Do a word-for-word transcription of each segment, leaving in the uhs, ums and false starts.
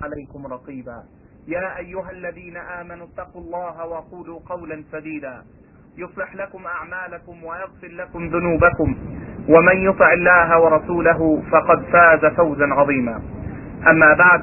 عليكم رقيبا يا أيها الذين آمنوا اتقوا الله وقولوا قولا سديدا يصلح لكم أعمالكم ويغفر لكم ذنوبكم ومن يطع الله ورسوله فقد فاز فوزا عظيما. أما بعد,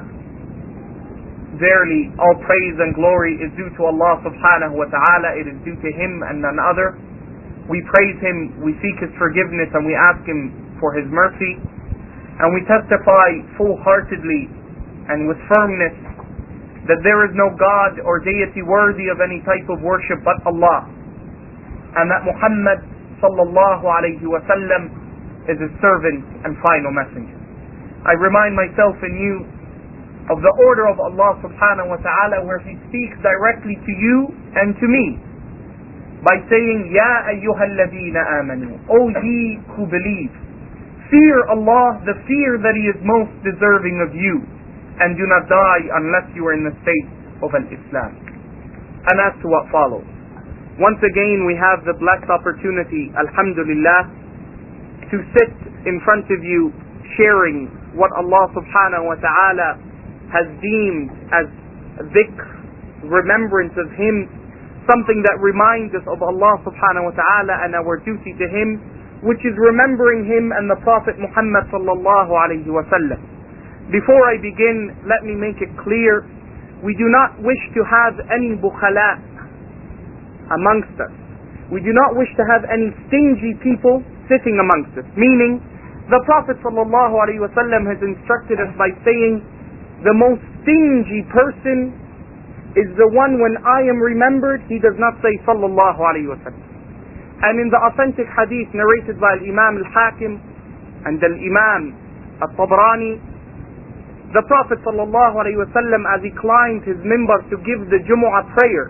verily all praise and glory is due to Allah subhanahu wa ta'ala. It is due to Him and none other. We praise Him, we seek His forgiveness, and we ask Him for His mercy. And we testify full-heartedly and with firmness that there is no God or deity worthy of any type of worship but Allah, and that Muhammad sallallahu alayhi wa sallam is His servant and final messenger. I remind myself and you of the order of Allah subhanahu wa ta'ala, where He speaks directly to you and to me by saying, Ya ayyuhalladhina amanu, O ye who believe, fear Allah, the fear that He is most deserving of you, and do not die unless you are in the state of al-Islam. And as to what follows, once again we have the blessed opportunity, alhamdulillah, to sit in front of you sharing what Allah subhanahu wa ta'ala has deemed as dhikr, remembrance of Him, something that reminds us of Allah subhanahu wa ta'ala and our duty to Him, which is remembering Him and the Prophet Muhammad sallallahu alayhi wa sallam. Before I begin, let me make it clear, we do not wish to have any bukhala amongst us. We do not wish to have any stingy people sitting amongst us. Meaning, the Prophet sallallahu alayhi wa sallam has instructed us by saying, the most stingy person is the one when I am remembered, he does not say sallallahu alayhi wa sallam. And in the authentic hadith narrated by Imam al-Hakim and Imam al-Tabrani, the Prophet sallallahu alayhi wa sallam, as he climbed his mimbar to give the Jumu'ah prayer,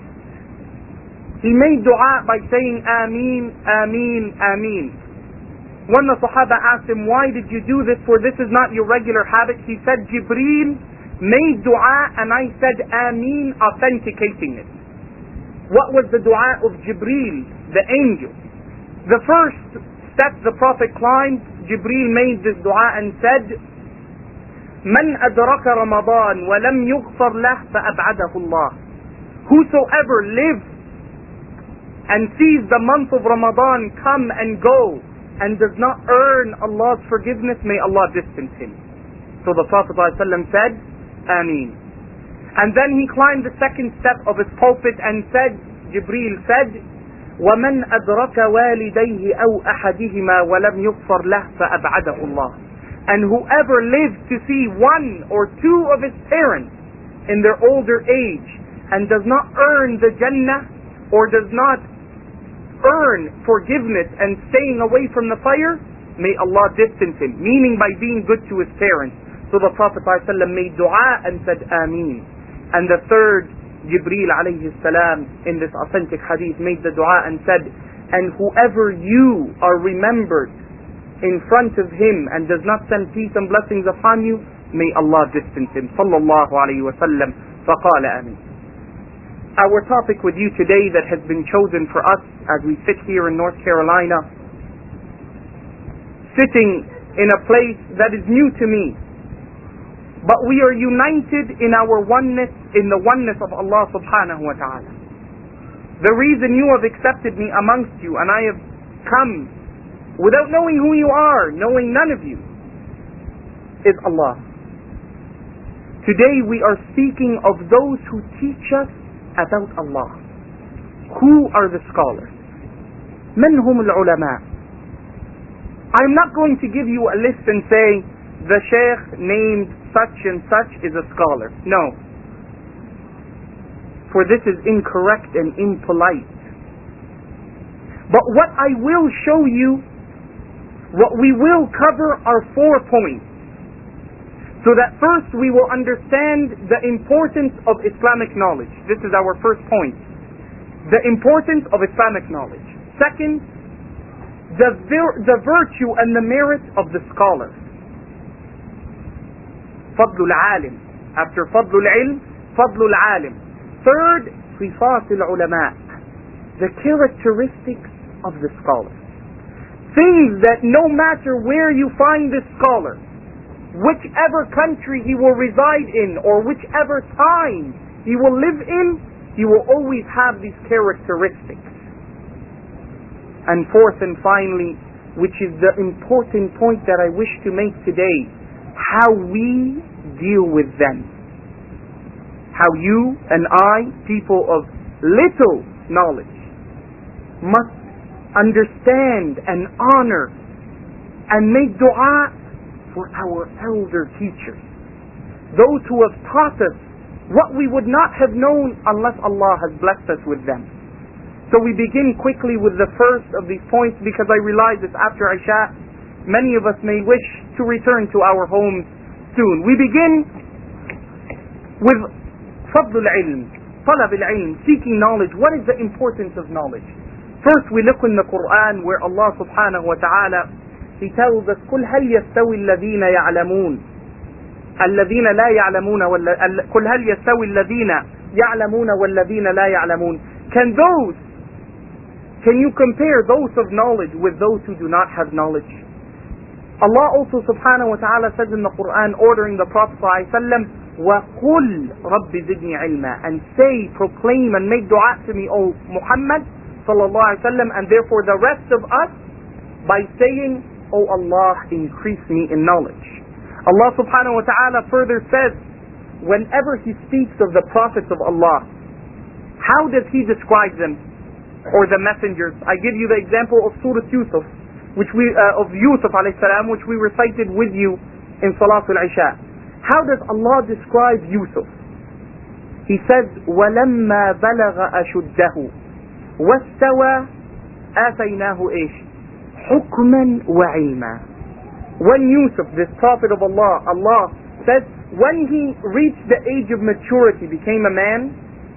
he made dua by saying Ameen, Ameen, Ameen. When the Sahaba asked him, why did you do this, for this is not your regular habit, he said, Jibreel made dua and I said Ameen, authenticating it. What was the dua of Jibreel, the angel? The first step the Prophet climbed, Jibreel made this dua and said, Man adraka Ramadan wa lam yughfar lah fa ab'adahu Allah. Whosoever lives and sees the month of Ramadan come and go and does not earn Allah's forgiveness, may Allah distance him. So the Prophet ﷺ said, Ameen. And then he climbed the second step of his pulpit and said, Jibreel said, وَمَنْ أَدْرَكَ وَالِدَيْهِ أَوْ أَحَدِهِمَا وَلَمْ يُغْفَرْ لَهُ فَأَبْعَدَهُ اللَّهُ. And whoever lives to see one or two of his parents in their older age and does not earn the Jannah or does not earn forgiveness and staying away from the fire, may Allah distance him, meaning by being good to his parents. So the Prophet ﷺ made dua and said Ameen. And the third, Jibreel alayhi salam, in this authentic hadith made the dua and said, and whoever you are remembered in front of him and does not send peace and blessings upon you, may Allah distance him. Sallallahu alayhi wa sallam. Faqala Ameen. Our topic with you today that has been chosen for us as we sit here in North Carolina, sitting in a place that is new to me, but we are united in our oneness, in the oneness of Allah subhanahu wa ta'ala. The reason you have accepted me amongst you and I have come without knowing who you are, knowing none of you, is Allah. Today we are speaking of those who teach us about Allah. Who are the scholars? من هم العلماء? I'm not going to give you a list and say, the Shaykh named such and such is a scholar. No. For this is incorrect and impolite. But what I will show you, what we will cover are four points. So that first we will understand the importance of Islamic knowledge. This is our first point. The importance of Islamic knowledge. Second, the, vir- the virtue and the merit of the scholar. فضل العالم. After فضل العلم, فضل العالم. Third, صفات العلماء. The characteristics of the scholar. Things that no matter where you find this scholar, whichever country he will reside in or whichever time he will live in, he will always have these characteristics. And fourth and finally, which is the important point that I wish to make today, how we deal with them. How you and I, people of little knowledge, must understand and honor and make dua for our elder teachers, those who have taught us what we would not have known unless Allah has blessed us with them. So we begin quickly with the first of these points, because I realize it's after Isha. Many of us may wish to return to our homes soon. We begin with fadl al-ilm, talab al-ilm, seeking knowledge. What is the importance of knowledge? First, we look in the Quran where Allah subhanahu wa ta'ala, He tells us, قُلْ هَلْ يَسْتَوِي الَّذِينَ يَعْلَمُونَ الَّذِينَ لَا يَعْلَمُونَ قُلْ هَلْ يَسْتَوِي الَّذِينَ يَعْلَمُونَ وَالَّذِينَ لَا يَعْلَمُونَ Can those, can you compare those of knowledge with those who do not have knowledge? Allah also subhanahu wa ta'ala says in the Quran, ordering the Prophet sallallahu alaihi wasallam, وَقُلْ رَبِّ زِدْنِي عِلْمًا, and say, proclaim and make dua to me, O Muhammad sallallahu alaihi wasallam, and therefore the rest of us, by saying, O Allah, increase me in knowledge. Allah subhanahu wa ta'ala further says, whenever He speaks of the prophets of Allah, how does He describe them, or the messengers? I give you the example of Surah Yusuf, which we uh, of Yusuf alayhi salam, which we recited with you in Salatul Isha. How does Allah describe Yusuf? He says, وَلَمَّا بَلَغَ أَشُدَّهُ وَاسْتَوَى آتَيْنَاهُ إِيش حُكْمًا وَعِلْمًا. When Yusuf, this prophet of Allah, Allah says, when he reached the age of maturity, became a man,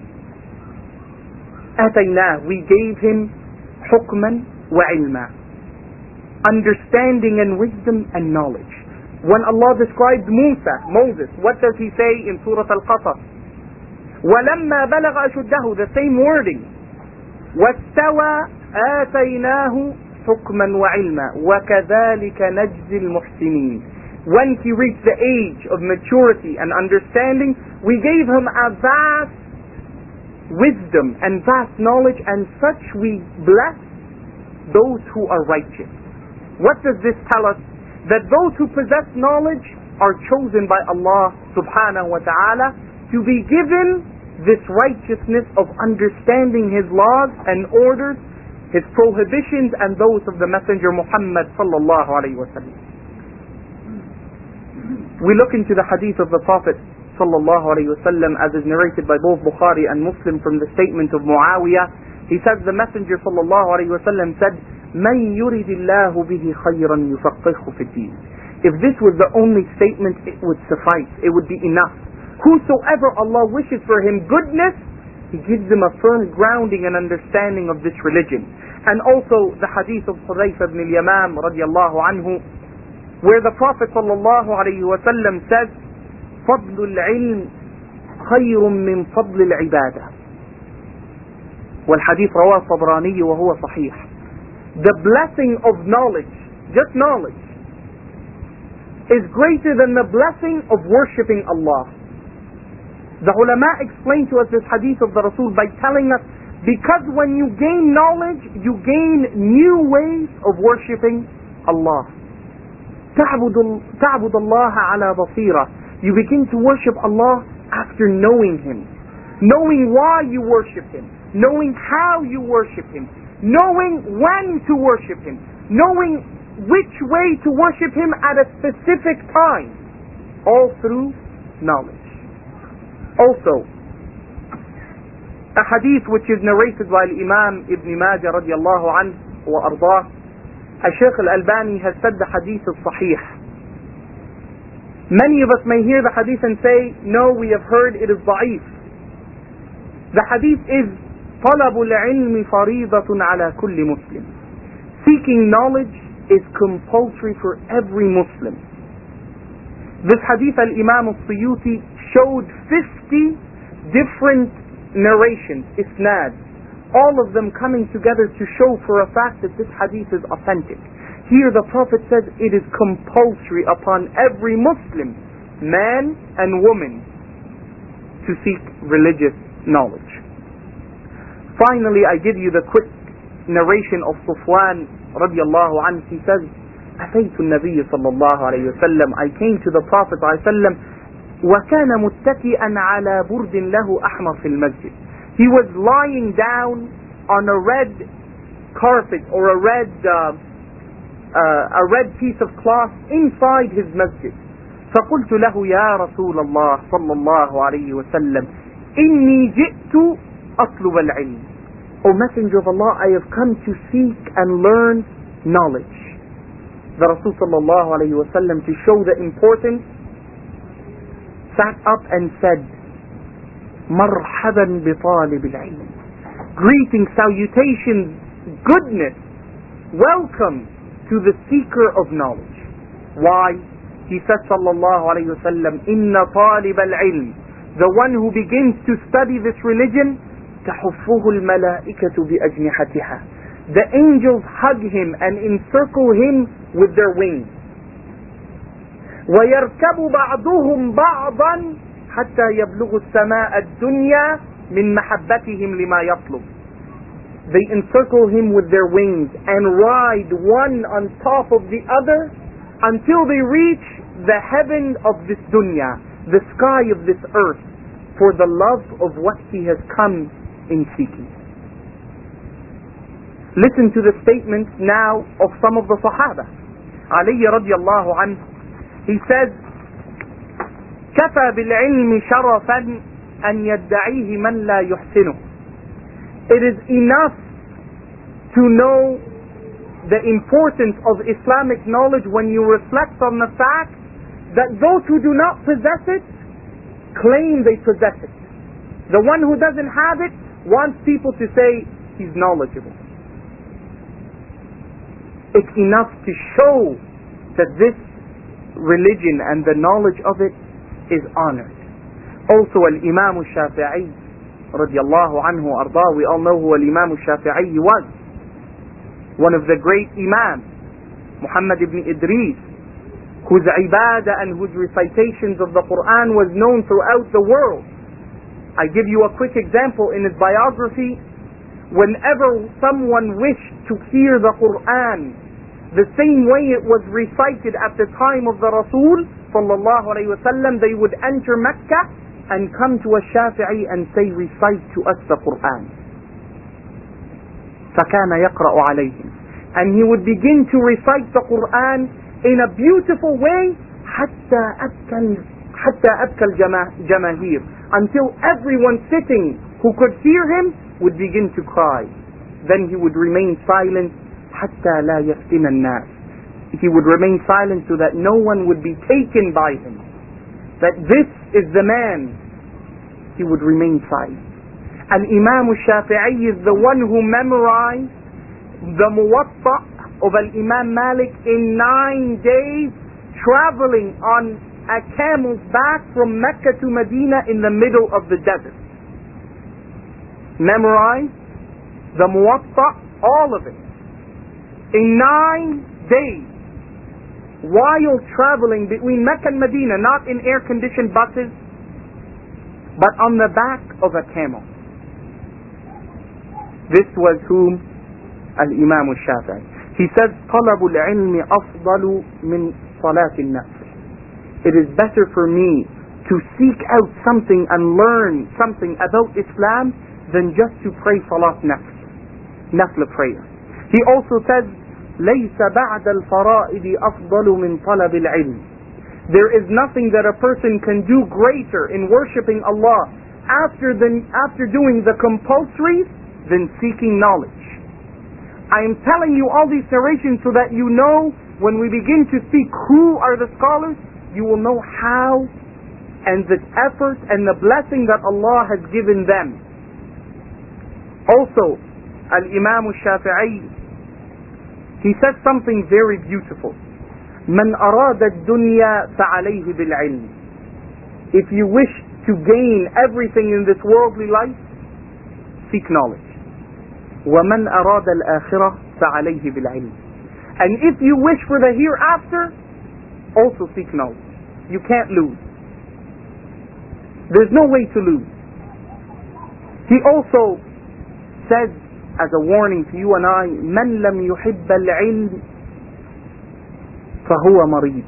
آتَيْنَاهُ, we gave him حُكْمًا وَعِلْمًا, understanding and wisdom and knowledge. When Allah described Musa, Moses, what does He say in Surah Al-Qasas? وَلَمَّا بَلَغَ أَشُدَّهُ, the same wording. وَاسْتَوَى آتَيْنَاهُ حُكْمًا وَعِلْمًا وَكَذَلِكَ نَجْزِي الْمُحْسِنِينَ. When he reached the age of maturity and understanding, we gave him a vast wisdom and vast knowledge, and such we bless those who are righteous. What does this tell us? That those who possess knowledge are chosen by Allah subhanahu wa ta'ala to be given this righteousness of understanding His laws and orders, His prohibitions, and those of the Messenger Muhammad sallallahu alayhi wa sallam. We look into the hadith of the Prophet sallallahu alayhi wa sallam, as is narrated by both Bukhari and Muslim from the statement of Muawiyah. He says, the Messenger sallallahu alayhi wa sallam said, مَنْ يُرِدِ اللَّهُ بِهِ خَيْرًا يُفَقِّهُ فِي الدِّينِ. If this was the only statement, it would suffice, it would be enough. Whosoever Allah wishes for him goodness, He gives him a firm grounding and understanding of this religion. And also the hadith of Hudayfa ibn al-Yamam radiallahu anhu, where the Prophet sallallahu alayhi wa sallam says, فَضْلُ الْعِلْمِ خَيْرٌ مِّن فَضْلِ الْعِبَادَةِ. والحديث رواه الطبراني وهو صحيح. The blessing of knowledge, just knowledge, is greater than the blessing of worshipping Allah. The ulama explain to us this hadith of the Rasul by telling us, because when you gain knowledge, you gain new ways of worshipping Allah. تعبد الله على بصيرة. You begin to worship Allah after knowing Him, knowing why you worship Him, knowing how you worship Him, knowing when to worship Him, knowing which way to worship Him at a specific time, all through knowledge. Also, a hadith which is narrated by Imam Ibn Majah radiallahu anhu wa ardah, Shaykh Al-Albani has said the hadith is sahih. Many of us may hear the hadith and say, no, we have heard it is da'if. The hadith is طلب العلم فريضة على كل مسلم. Seeking knowledge is compulsory for every Muslim. This hadith al-Imam al-Suyuti showed fifty different narrations, isnad, all of them coming together to show for a fact that this hadith is authentic. Here the Prophet says it is compulsory upon every Muslim, man and woman, to seek religious knowledge. Finally, I give you the quick narration of Sufwan radiallahu anhu. He says, أتيت النبي صلى الله عليه وسلم, I came to the Prophet صلى الله عليه وسلم, وكان متكئا على برد له أحمر في المسجد. He was lying down on a red carpet or a red uh, uh, a red piece of cloth inside his masjid. فقلت له يا رسول الله صلى الله عليه وسلم إني جئت أطلب العلم. O Messenger of Allah, I have come to seek and learn knowledge. The Rasul صلى الله عليه وسلم, to show the importance, sat up and said, مرحبا بطالب العلم. Greetings, salutations, goodness, welcome to the seeker of knowledge. Why? He said sallallahu alayhi wa sallam, إِنَّ طَالِبَ الْعِلْمِ, the one who begins to study this religion, تَحُفُّهُ الْمَلَائِكَةُ بِأَجْنِحَتِهَا, the angels hug him and encircle him with their wings. وَيَرْكَبُ بَعْضُهُمْ بَعْضًا حَتَّى يَبْلُغُ السَّمَاءَ الدُّنْيَا مِنْ مَحَبَّتِهِمْ لِمَا يَطْلُبُ. They encircle him with their wings and ride one on top of the other until they reach the heaven of this dunya, the sky of this earth, for the love of what he has come in seeking. Listen to the statement now of some of the Sahaba. Ali radiallahu anhu, he says, كفى بالعلم شرفا أن يدعيه من لا يحسنه. It is enough to know the importance of Islamic knowledge when you reflect on the fact that those who do not possess it claim they possess it. The one who doesn't have it wants people to say he's knowledgeable. It's enough to show that this religion and the knowledge of it is honored. Also, Al-Imam al-Shafi'i radiallahu anhu ardah, we all know who Al-Imam al-Shafi'i was. One of the great Imams, Muhammad ibn Idris, whose ibadah and whose recitations of the Quran was known throughout the world. I give you a quick example in his biography. Whenever someone wished to hear the Quran the same way it was recited at the time of the Rasul sallallahu alayhi wa sallam, they would enter Mecca and come to a Shafi'i and say, recite to us the Quran. فَكَانَ يَقْرَأُ عَلَيْهِمْ, and he would begin to recite the Quran in a beautiful way, حَتَّى أَبْكَى حَتَّى أَبْكَى الْجَمَاهِيرِ, until everyone sitting who could hear him would begin to cry. Then he would remain silent, حَتَّى لَا يَفْتِنَ النَّاسِ. He would remain silent so that no one would be taken by him, that this is the man. He would remain silent. And Imam al-Shafi'i is the one who memorized the Muwatta of Al-Imam Malik in nine days, traveling on a camel's back from Mecca to Medina in the middle of the desert. Memorized the Muwatta, all of it, in nine days, while traveling between Mecca and Medina, not in air-conditioned buses, but on the back of a camel. This was whom? Al-Imam al-Shafi'i. He says, طَلَبُ الْعِلْمِ أَفْضَلُ مِنْ صَلَاةِ النَّفْسِ. It is better for me to seek out something and learn something about Islam than just to pray salat nafs, nafla prayer. He also says, لَيْسَ بَعْدَ الْفَرَائِدِ أَفْضَلُ مِنْ طَلَبِ الْعِلْمِ. There is nothing that a person can do greater in worshipping Allah after, the, after doing the compulsories than seeking knowledge. I am telling you all these narrations so that you know when we begin to speak who are the scholars, you will know how and the effort and the blessing that Allah has given them. Also, Al-Imam al-Shafi'i, he says something very beautiful. مَنْ أَرَادَ الدُّنْيَا فَعَلَيْهِ بِالْعِلْمِ. If you wish to gain everything in this worldly life, seek knowledge. وَمَنْ أَرَادَ الْآخِرَةَ فَعَلَيْهِ بِالْعِلْمِ. And if you wish for the hereafter, also seek knowledge. You can't lose. There's no way to lose. He also said, as a warning to you and I, مَنْ لَمْ يُحِبَّ الْعِلْمِ فَهُوَ مَرِيض.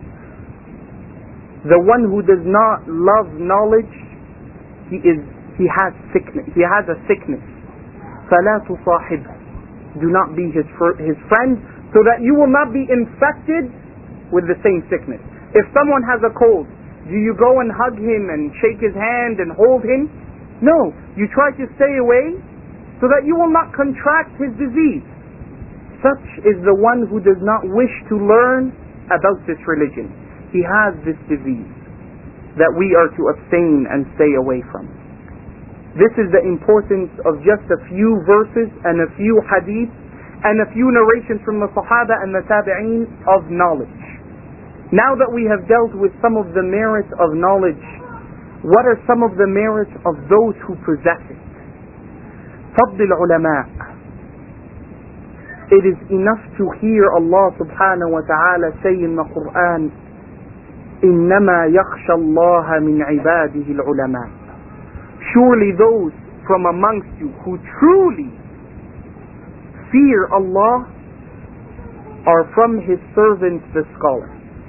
The one who does not love knowledge, he is he has sickness. He has a sickness. فَلَا تُصَاحِبْهُ. Do not be his his friend, so that you will not be infected with the same sickness. If someone has a cold, do you go and hug him and shake his hand and hold him? No. You try to stay away so that you will not contract his disease. Such is the one who does not wish to learn about this religion. He has this disease that we are to abstain and stay away from. This is the importance of just a few verses and a few hadith and a few narrations from the Sahaba and the Tabi'een of knowledge. Now that we have dealt with some of the merits of knowledge, what are some of the merits of those who possess it? فضل العلماء. It is enough to hear Allah subhanahu wa ta'ala say in the Quran, إِنَّمَا يَخْشَى اللَّهَ مِنْ عِبَادِهِ الْعُلَمَاء. Surely those from amongst you who truly fear Allah are from His servants the scholars.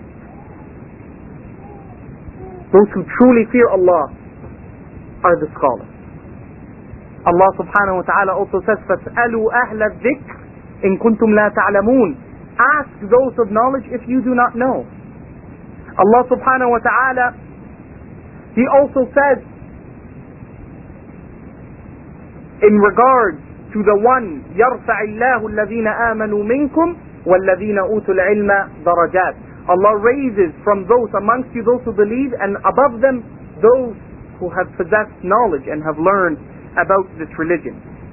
Those who truly fear Allah are the scholars. Allah subhanahu wa ta'ala also says, فَاسْأَلُوا أَهْلَ الذِّكْرِ إِن كُنْتُمْ لَا تَعْلَمُونَ. Ask those of knowledge if you do not know. Allah subhanahu wa ta'ala, He also says, in regard to the one, يَرْفَعِ اللَّهُ الَّذِينَ آمَنُوا مِنْكُمْ وَالَّذِينَ أُوتُوا الْعِلْمَ دَرَجَاتٍ. Allah raises from those amongst you those who believe, and above them those who have possessed knowledge and have learned about this religion.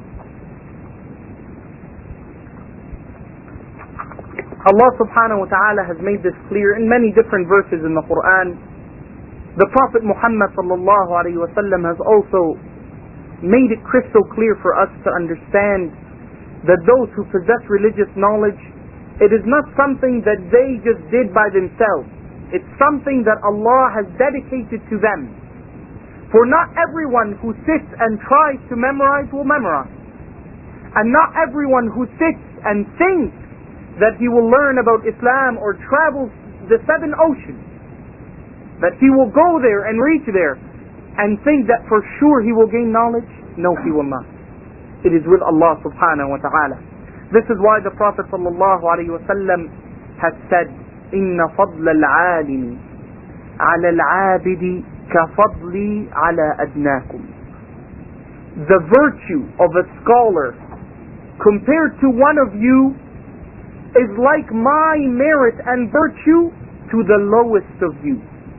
Allah subhanahu wa ta'ala has made this clear in many different verses in the Quran. The Prophet Muhammad sallallahu alayhi wa sallam has also made it crystal clear for us to understand that those who possess religious knowledge, it is not something that they just did by themselves. It's something that Allah has dedicated to them. For not everyone who sits and tries to memorize will memorize. And not everyone who sits and thinks that he will learn about Islam or travels the seven oceans, that he will go there and reach there and think that for sure he will gain knowledge. No, he will not. It is with Allah subhanahu wa ta'ala. This is why the Prophet sallallahu alayhi wa sallam has said, إِنَّ فَضْلَ الْعَالِمِ عَلَى الْعَابِدِ كَفَضْلِي عَلَى أَدْنَاكُمْ. The virtue of a scholar compared to one of you is like my merit and virtue to the lowest of you.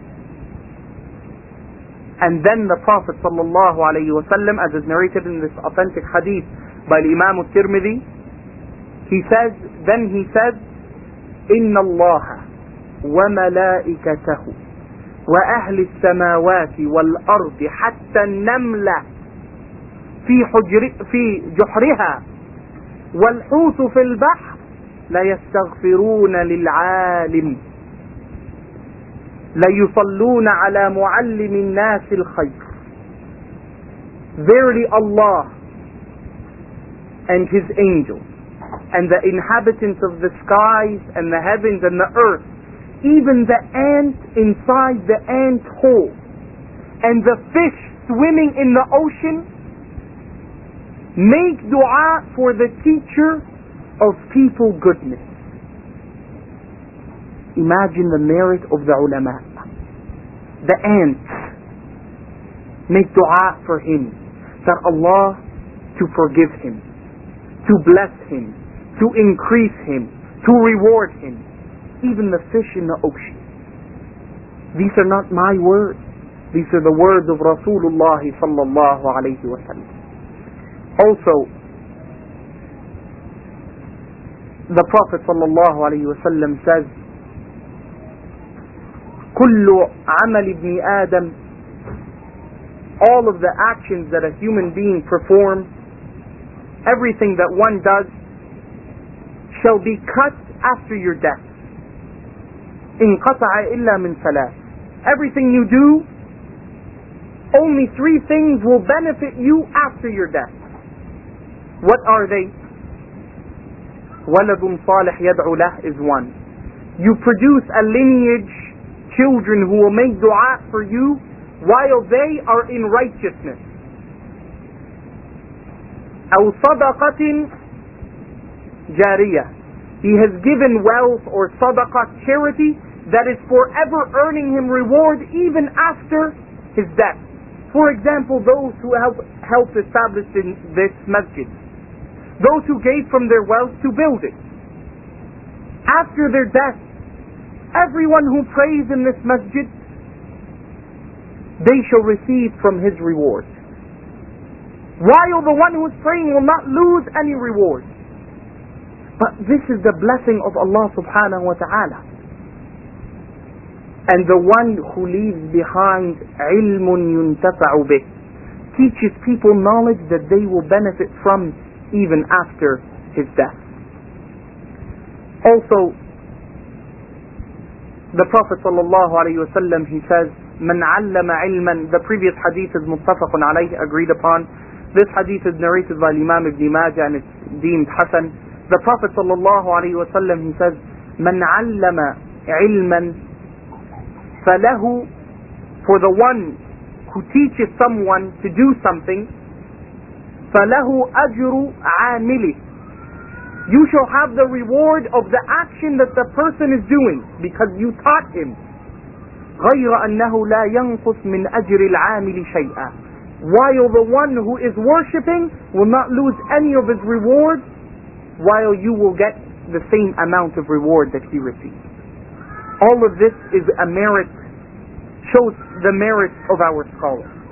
And then the Prophet sallallahu alayhi wa sallam, as is narrated in this authentic hadith by Imam al-Tirmidhi, he says, then he says, إِنَّ اللَّهَ وَمَلَائِكَتَهُ وَأَهْلِ السَّمَاوَاتِ وَالْأَرْضِ حَتَّى النَّمْلَ في حجر في جحرها والحوت في البحر لَيَسْتَغْفِرُونَ لِلْعَالِمِ لَيُصَلُّونَ عَلَى مُعَلِّمِ النَّاسِ الْخَيْرِ. Verily Allah and His angels and the inhabitants of the skies and the heavens and the earth, even the ant inside the ant hole and the fish swimming in the ocean, make dua for the teacher of people goodness. Imagine the merit of the ulama. The ants make dua for him, that Allah to forgive him, to bless him, to increase him, to reward him. Even the fish in the ocean. These are not my words. These are the words of Rasulullah sallallahu alayhi wa sallam. Also, the Prophet sallallahu alayhi wa sallam says, كل عمل ابن آدم, all of the actions that a human being performs, everything that one does, shall be cut after your death. انقطع إلا من ثلاث. Everything you do, only three things will benefit you after your death. What are they? وَلَدٌ صَالِحٌ يَدْعُ لَهُ is one. You produce a lineage, children who will make dua for you while they are in righteousness. أو صدقة جارية. He has given wealth or sadaqah, charity, that is forever earning him reward even after his death. For example, those who help, helped establish in this masjid. Those who gave from their wealth to build it. After their death, everyone who prays in this masjid, they shall receive from his reward. While the one who is praying will not lose any reward. But this is the blessing of Allah subhanahu wa ta'ala. And the one who leaves behind علم ينتفع به, teaches people knowledge that they will benefit from even after his death. Also, the Prophet sallallahu alaihi wasallam, he says, من علم علما, the previous hadith is متفق عليه, agreed upon. This hadith is narrated by Imam Ibn Majah and it's deemed Hasan. The Prophet sallallahu alaihi wasallam, he says, من علم علما فله, for the one who teaches someone to do something, فله أجر عامله, you shall have the reward of the action that the person is doing because you taught him. غير أنه لا ينقص من أجر العامل شيئا, while the one who is worshipping will not lose any of his reward, while you will get the same amount of reward that he received. All of this is a merit, shows the merit of our scholars.